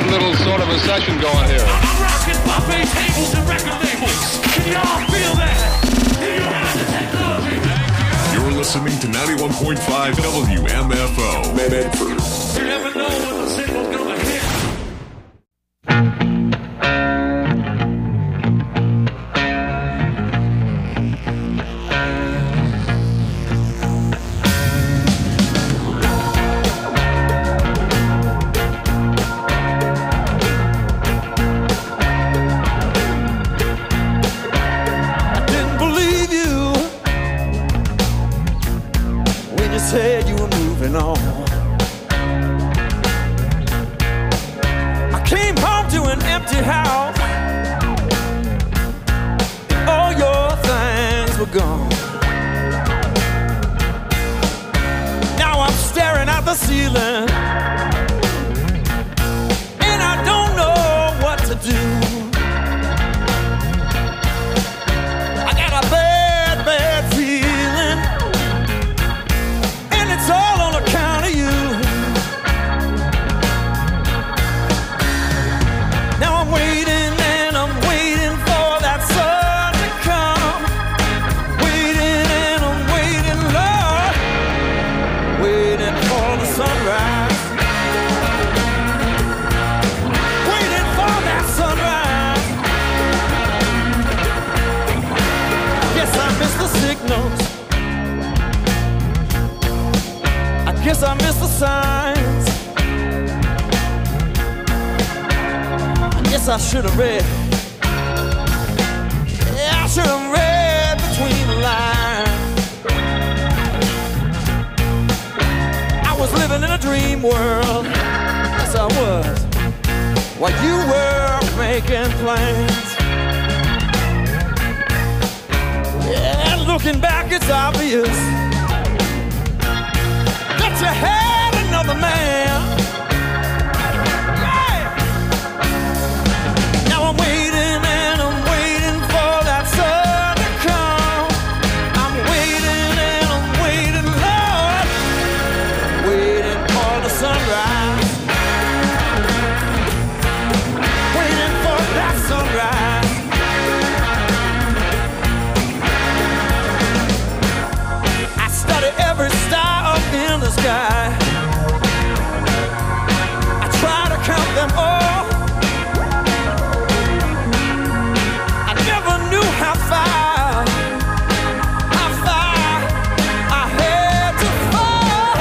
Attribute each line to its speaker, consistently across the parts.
Speaker 1: little sort of a session going here.
Speaker 2: I'm rocking buffet tables and record labels. Can y'all feel that? Do you have the technology?
Speaker 3: You're listening to 91.5 WMFO. Medford.
Speaker 2: You never know when the single's gonna hit.
Speaker 4: Said you were moving on. I came home to an empty house. All your things were gone. Now I'm staring at the ceiling, and I don't know what to do. I got a bad, bad feeling. It's all on account of you. Now I'm waiting and I'm waiting for that sun to come. Waiting and I'm waiting, Lord. Waiting for the sunrise. Waiting for that sunrise. Yes, I miss the signals. Guess I missed the signs. I guess I should have read. Yeah, I should have read between the lines. I was living in a dream world. Yes, I was. While you were making plans. Yeah, looking back, it's obvious. You had another man. Yeah. Now I'm waiting and I'm waiting for that sun to come. I'm waiting and I'm waiting, Lord. Waiting for the sunrise. Waiting for that sunrise. I study every star up in the sky. I try to count them all. I never knew how far I had to fall.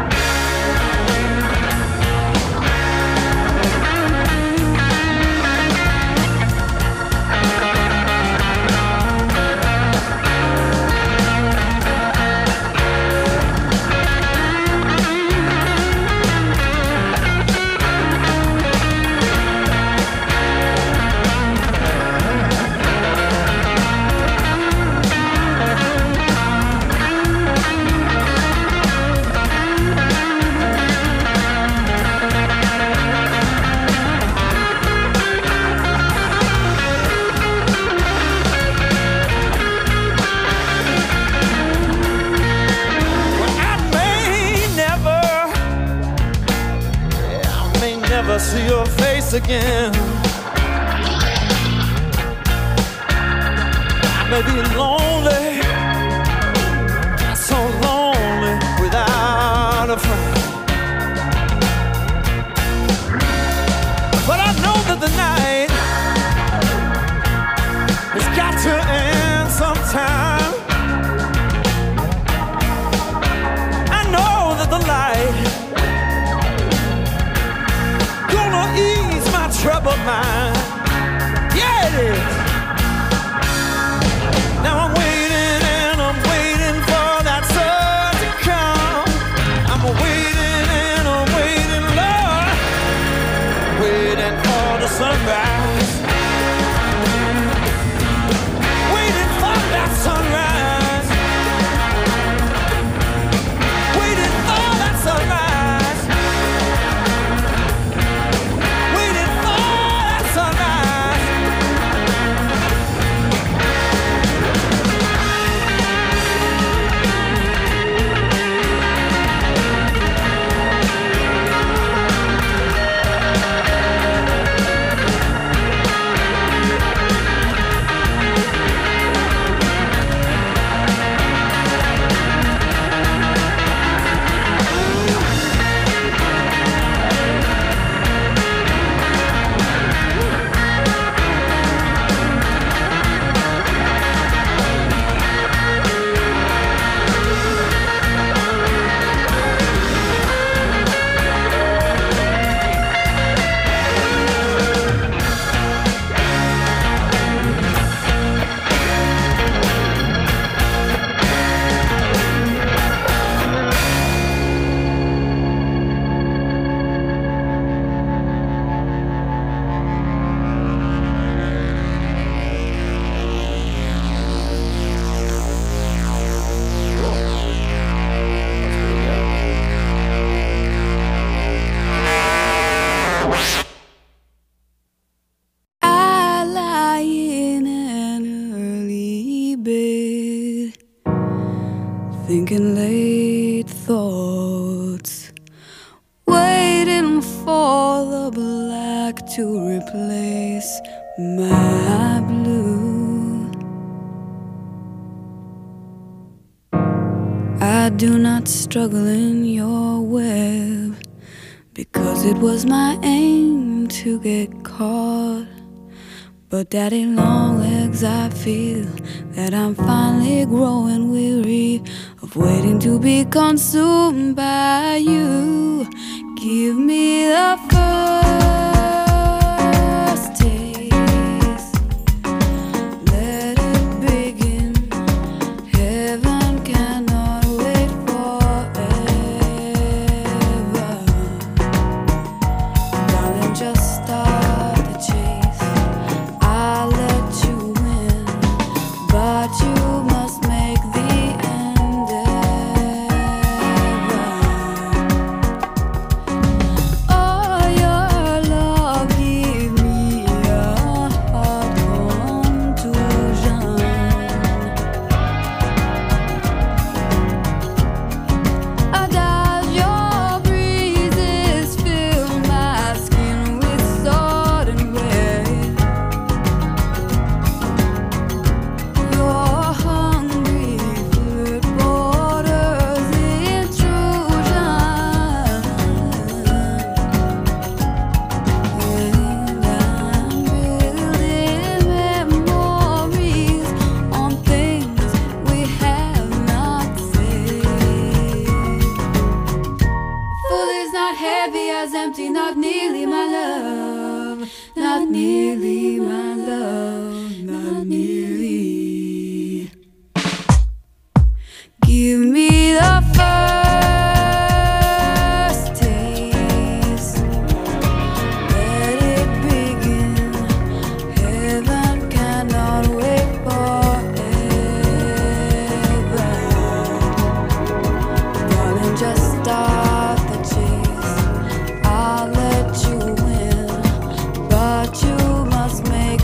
Speaker 4: Never see your face again. I may be lonely, so lonely without a friend. But I know that the night has got to end sometime. I know that the light ease my troubled mind. Yeah, it is. Now I'm waiting and I'm waiting for that sun to come. I'm waiting and I'm waiting, Lord. Waiting for the sunrise. Waiting for that sunrise. Waiting for that sunrise. Waiting for that sunrise.
Speaker 5: thinking late thoughts, waiting for the black to replace my blue. I do not struggle in your web, because it was my aim to get caught. But daddy long legs, I feel that I'm finally growing weary of waiting to be consumed by you. Give me the first taste, let it begin. Heaven cannot wait forever. Darling, just start the chase. I'll let you win, but you must make the endeavor. Oh, your love give me a heart contusion. Does your breezes fill my skin with sudden weight? Your hungry flirt borders intrusion, and I'm building memories on things we have not said. Full is not heavy as empty, not nearly my love, not nearly my love, not nearly. Give me the first taste, let it begin. Heaven cannot wait forever. Darling, just start the chase. I'll let you win, but you must make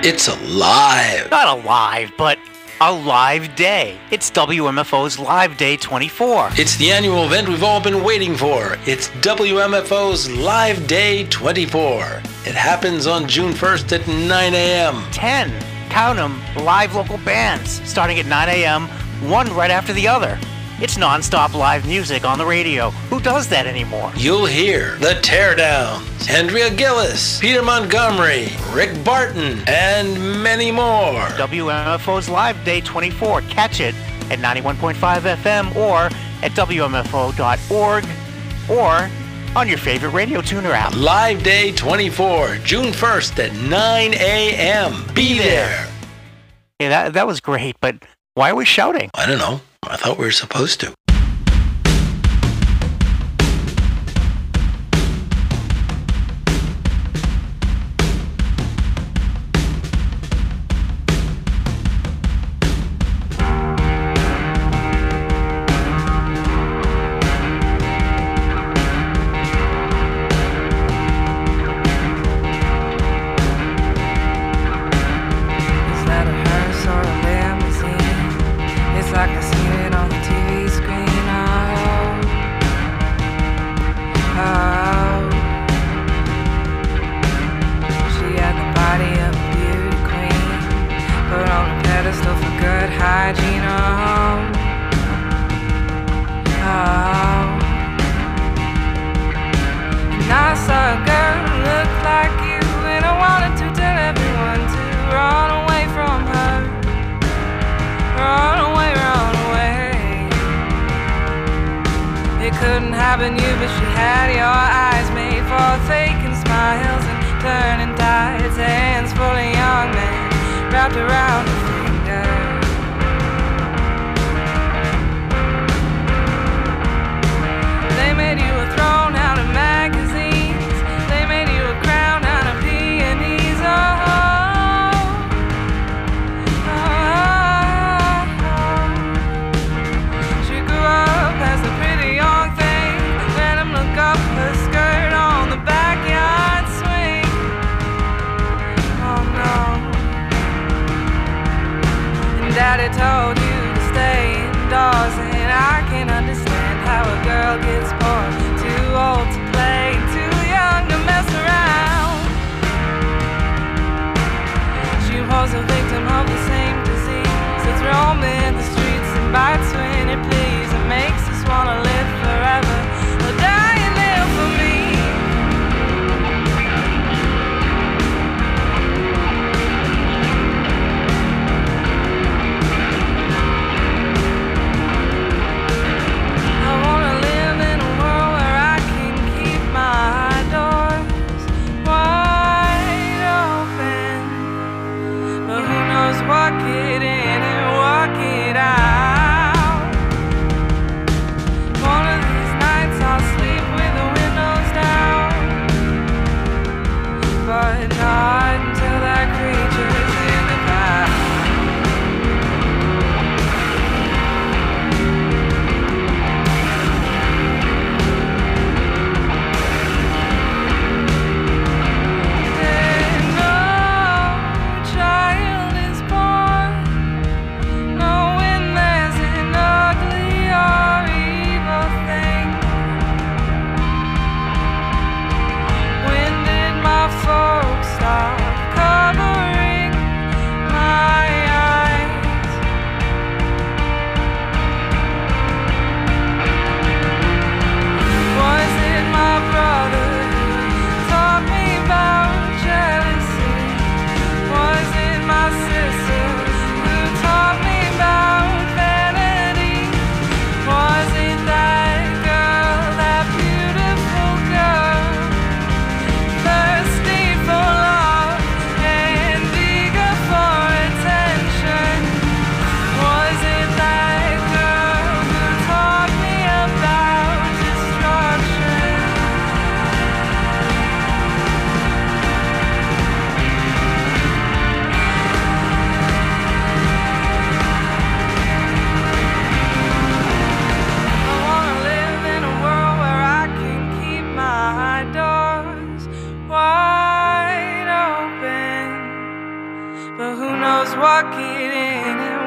Speaker 6: It's alive.
Speaker 7: Not alive, but a live day. It's WMFO's Live Day 24.
Speaker 6: It's the annual event we've all been waiting for. It's WMFO's Live Day 24. It happens on June 1st at 9 a.m.
Speaker 7: 10, count 'em, live local bands, starting at 9 a.m., one right after the other. It's non-stop live music on the radio. Who does that anymore?
Speaker 6: You'll hear The Teardowns, Andrea Gillis, Peter Montgomery, Rick Barton, and many more.
Speaker 7: WMFO's Live Day 24. Catch it at 91.5 FM or at WMFO.org or on your favorite radio tuner app.
Speaker 6: Live Day 24, June 1st at 9 a.m. Be there.
Speaker 7: Yeah, that was great, but why are we shouting?
Speaker 6: I don't know. I thought we were supposed to.
Speaker 4: What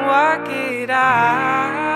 Speaker 4: work it out.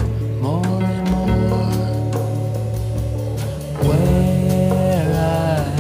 Speaker 8: Where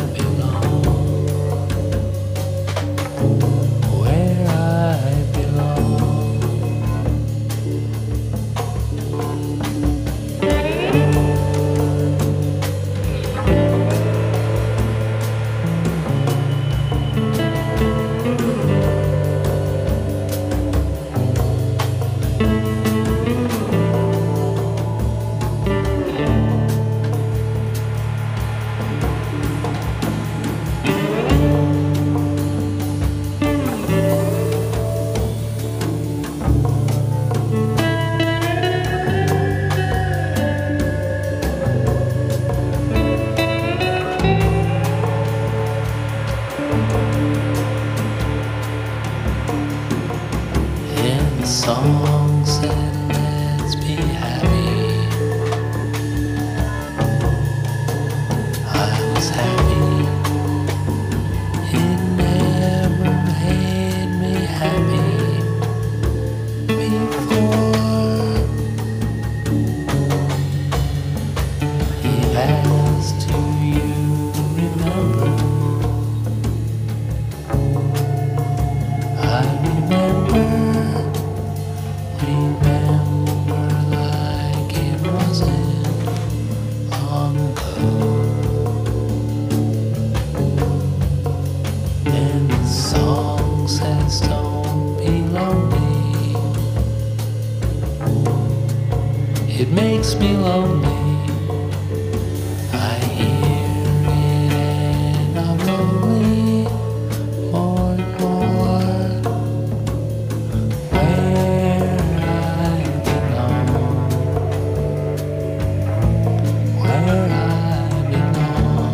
Speaker 8: And the song says don't be lonely. It makes me lonely. I hear it and I'm lonely more and more. Where I belong, where I belong,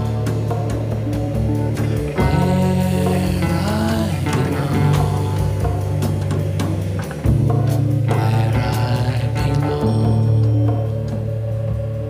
Speaker 8: where I belong, where I belong.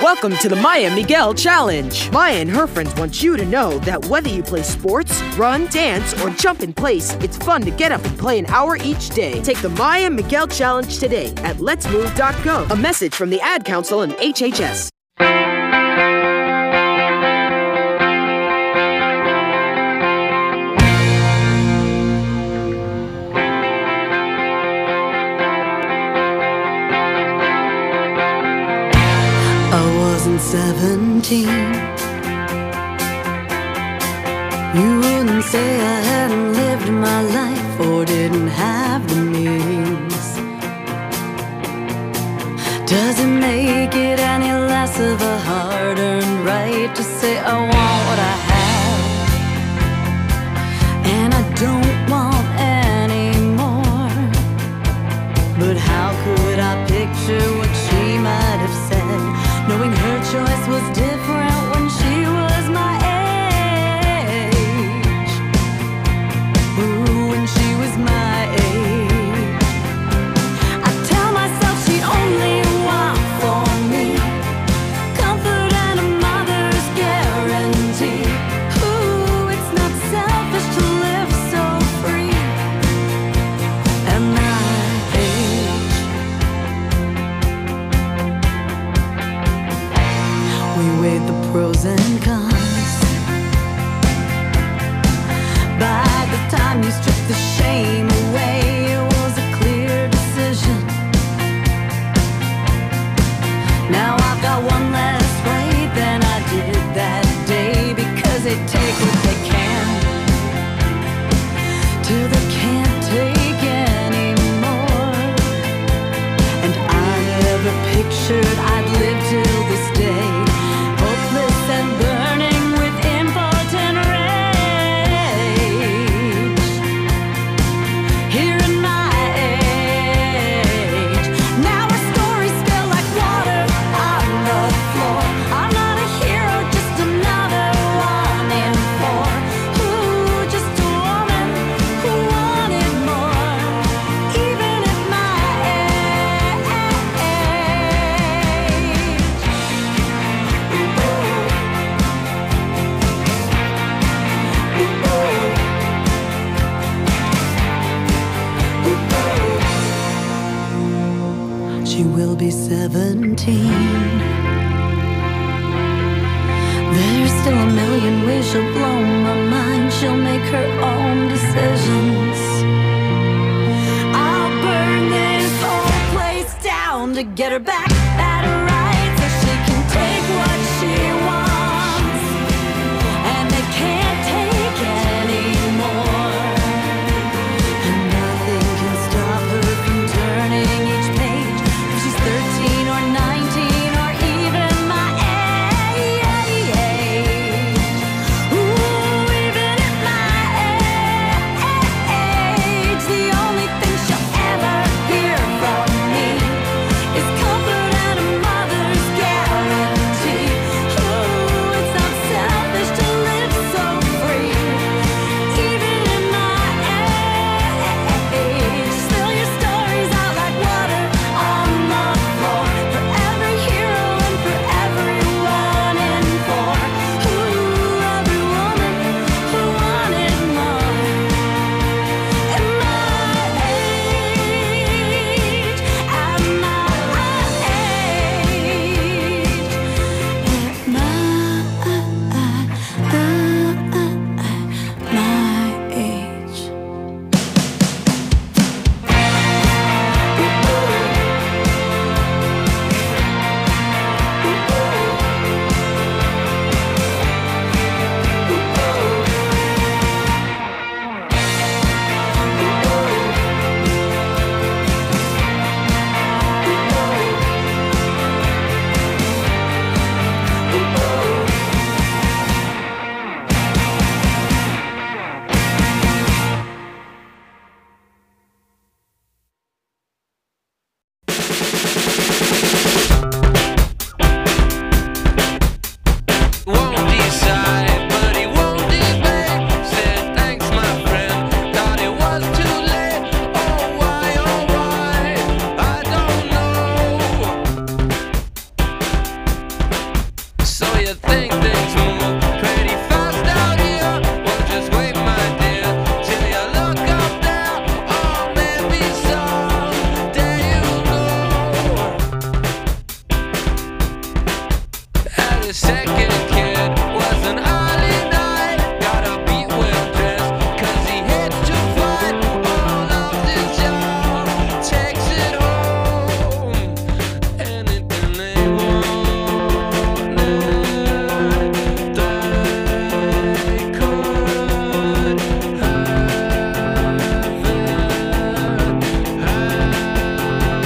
Speaker 9: Welcome to the Maya Miguel Challenge. Maya and her friends want you to know that whether you play sports, run, dance, or jump in place, it's fun to get up and play an hour each day. Take the Maya Miguel Challenge today at letsmove.gov. A message from the Ad Council and HHS.
Speaker 10: I wasn't 17. You wouldn't say I hadn't lived my life or didn't have the means. Does it make it any less of a hard-earned right to say I want what I have and I don't want any more? But how could I picture what she might have said, knowing her choice was different when she was my age? Ooh, when she was my age. I tell myself she'd only want for me comfort and a mother's guarantee. Ooh, it's not selfish to live so free at my age. We weighed the pros and cons. By the time you stripped the shame away, it was a clear decision. Now I've got one less right than I did that day, because they take what they can till they can't take anymore. And I never pictured I'd live till this day, hopeless and burning with impotent rage. Here in my age, now our stories spill like water on the floor. I'm not a hero, just another one in four. Ooh, just a woman who wanted more, even at my age. She will be 17. There's still a million ways she'll blow my mind. She'll make her own decisions. I'll burn this whole place down to get her back at her right, so she can take what she wants, and they can't take anymore. And nothing can stop her from turning each page, if she's 13 or 19 or even my age. Ooh, even at my age, the only thing she'll ever hear from me is comfort
Speaker 11: you think things move pretty fast out here? Well, just wait, my dear, till you look up there. Oh, maybe someday you'll know. At a second kid was an early night. Got a beat well dressed, 'cause he hates to fight. All of his job takes it home. Anything they wanted, they could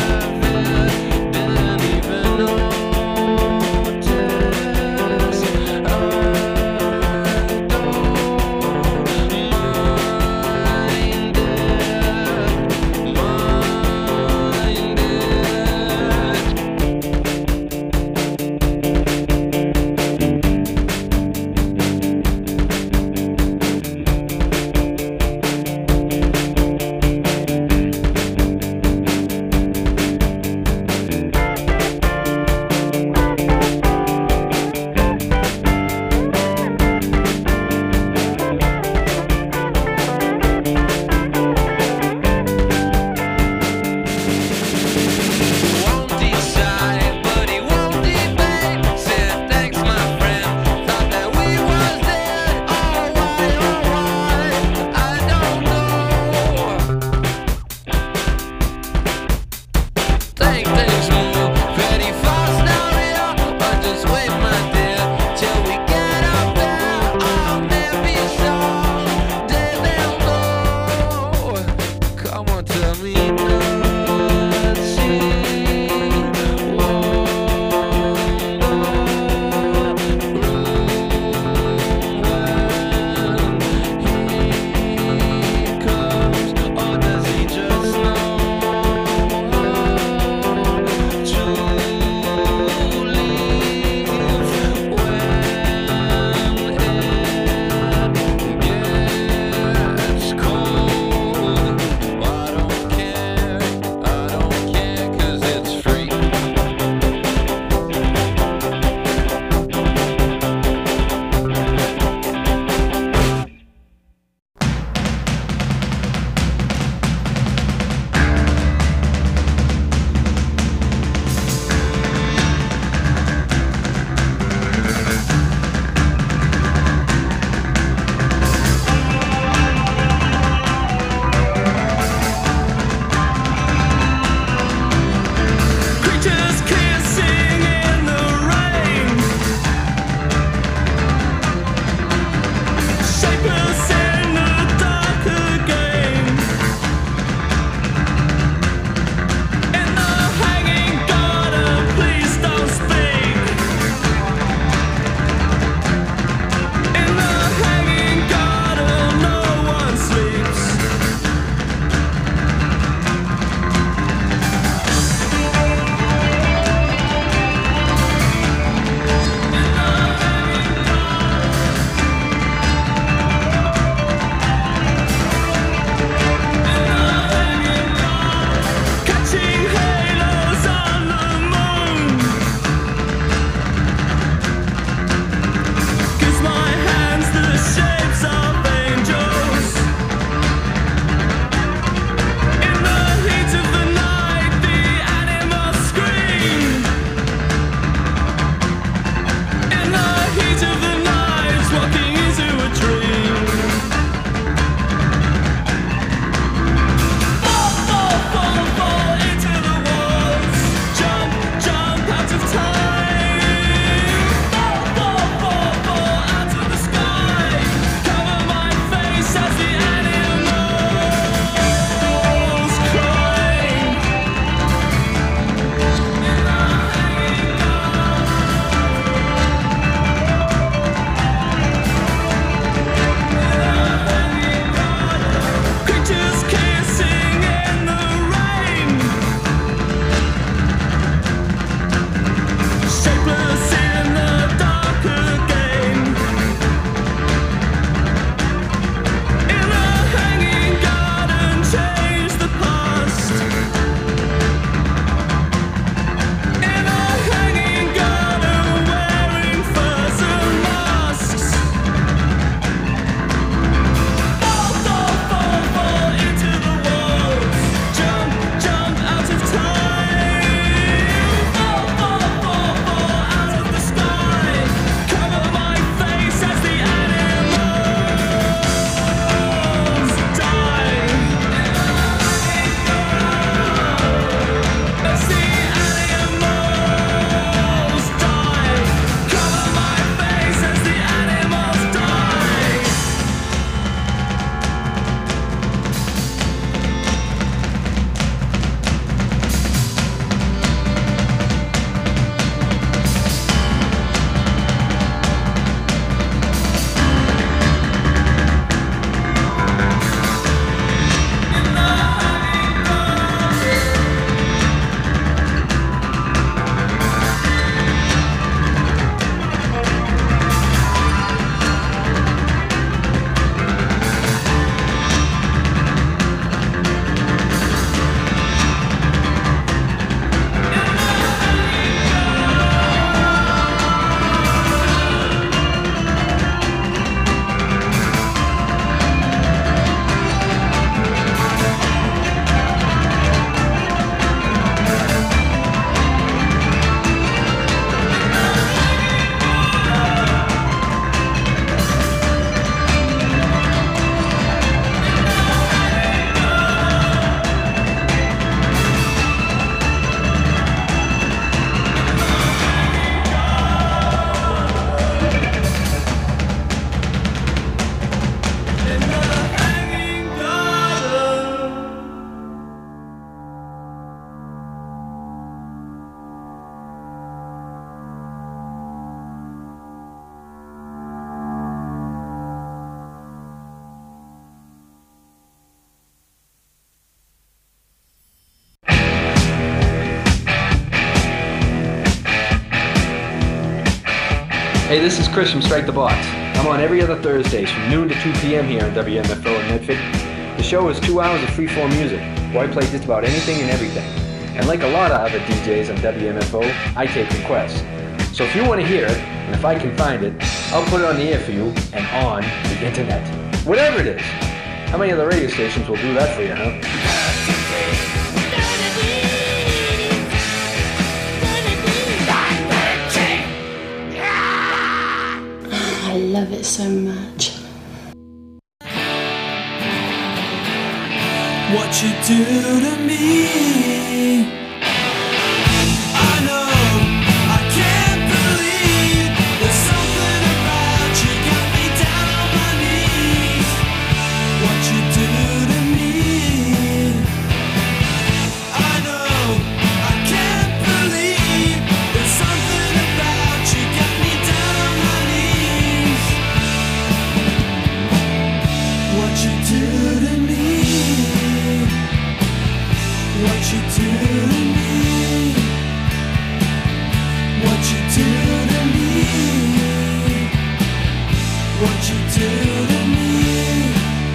Speaker 11: have it, didn't even notice.
Speaker 12: Hey, this is Chris from Strike the Box. I'm on every other Thursdays from noon to 2 p.m. here on WMFO in Medford. The show is 2 hours of free-form music, where I play just about anything and everything. And like a lot of other DJs on WMFO, I take requests. So if you want to hear it, and if I can find it, I'll put it on the air for you and on the internet. Whatever it is. How many other radio stations will do that for you, huh?
Speaker 13: I love it so much.
Speaker 4: What you do to me, I know, I can't believe there's something about you got me down on my knees. What you do to me, I know, I can't believe there's something about you got me down on my knees. What you do to me, what you do to me, what you do to me, what you do to me,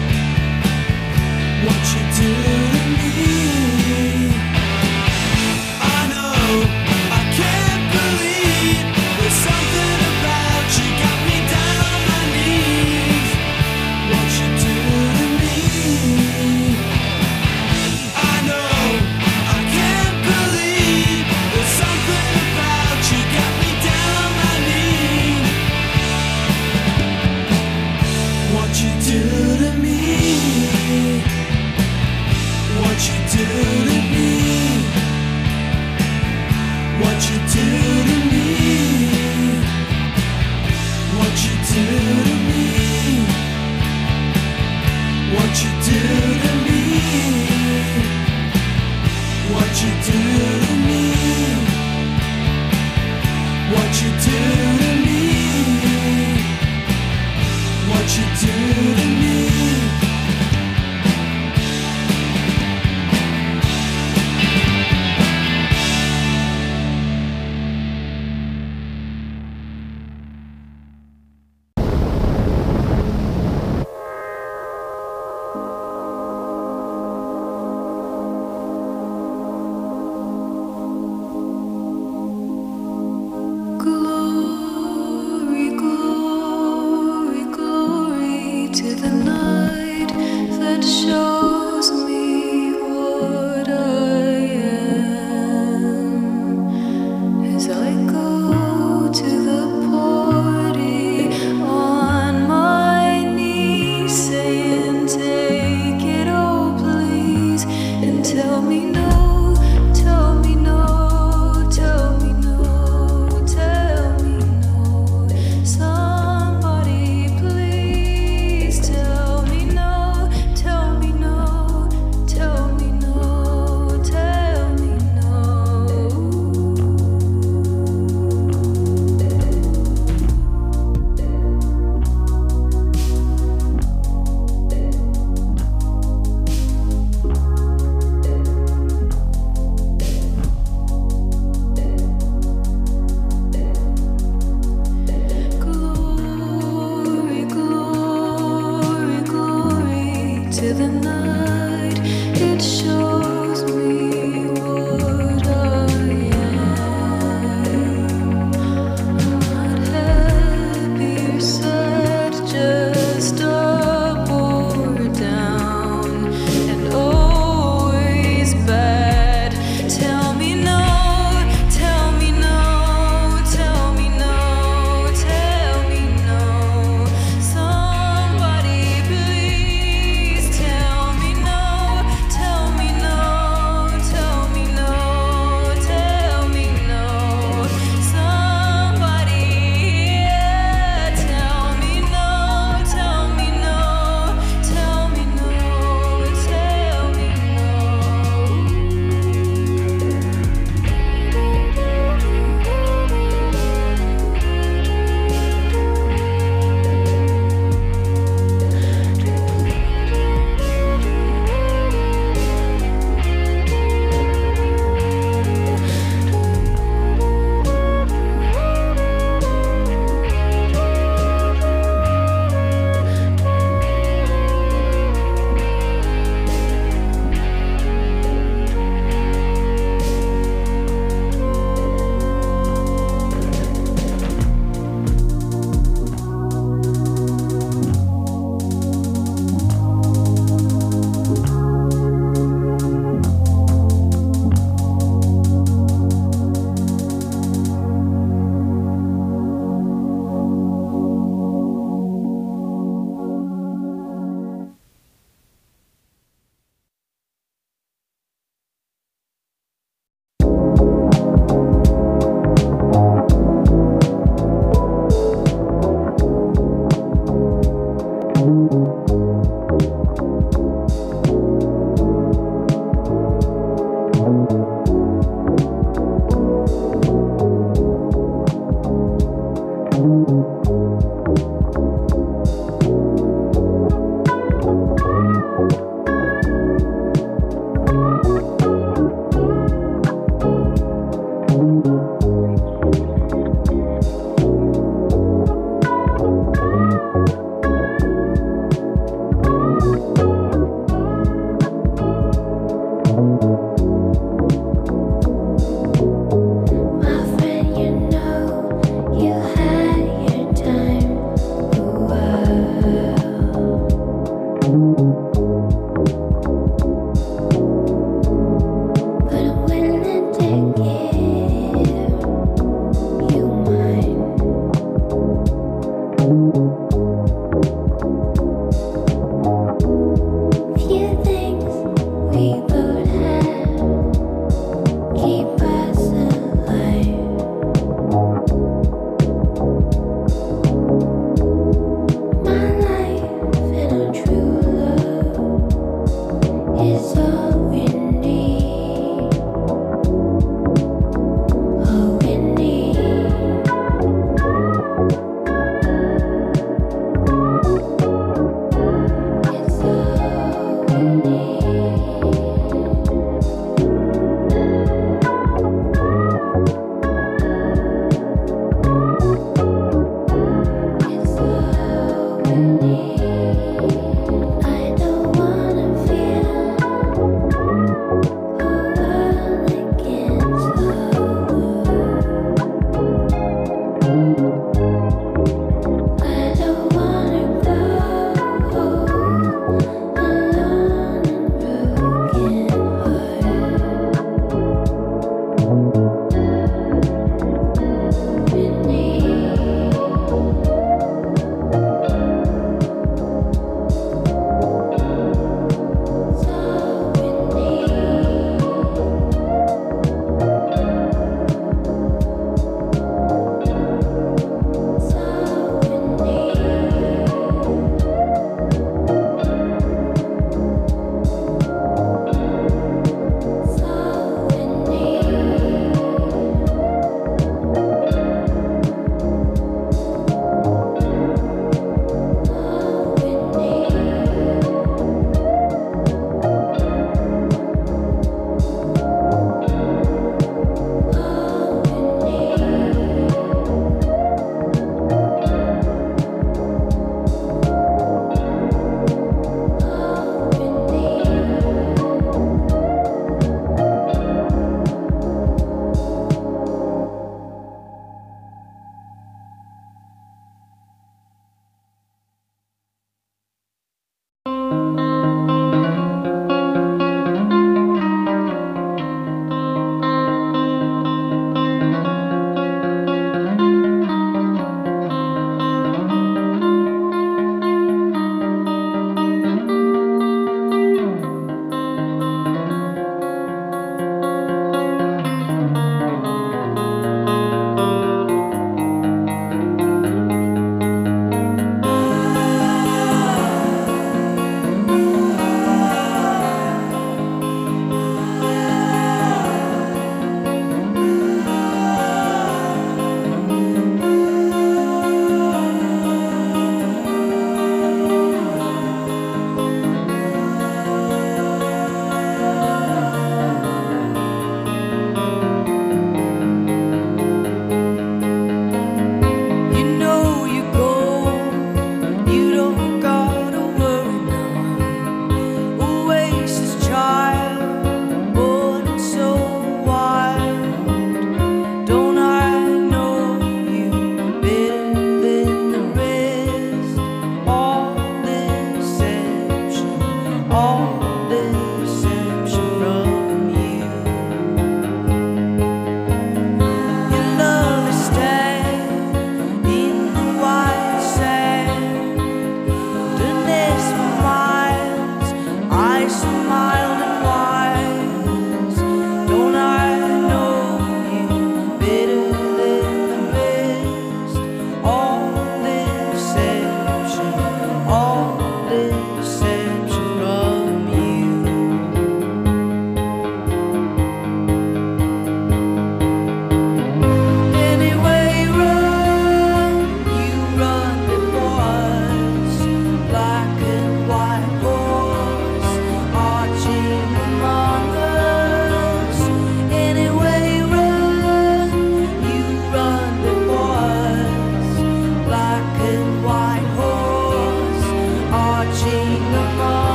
Speaker 4: what you do to me. I know, I can't believe there's something about you got me down on my knees. What you do to me, I know. What you do to me, what you do to me, what you do to me, what you do to me, what you do to me, what you do to me, what you do to me, what you do to me.
Speaker 5: Glory, glory, glory to the night that shows me what I am. As I go to the party on my knees, saying, take it all, please, and tell me no, tell me no, tell me no, tell me no. Somebody please tell me no, tell me no, tell me no, tell me no. Glory, glory, glory to the night. It shows me what I am. I'm not happy or sad, just up or down, and always bad. Tell me no, tell me no, tell me no, tell me no. Somebody please tell me no.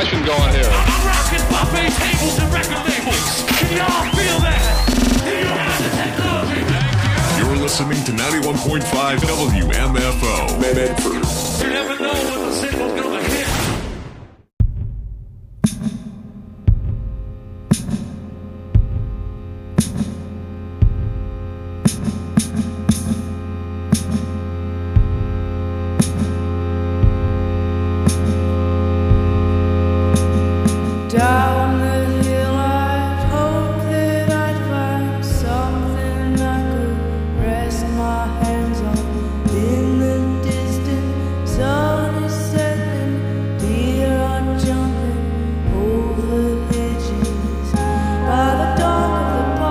Speaker 1: session going here.
Speaker 2: I'm rocking buffet tables and record labels. Can y'all feel that? You have the technology.
Speaker 3: You're listening to 91.5 WMFO. Medford.
Speaker 2: You never know when the single's gonna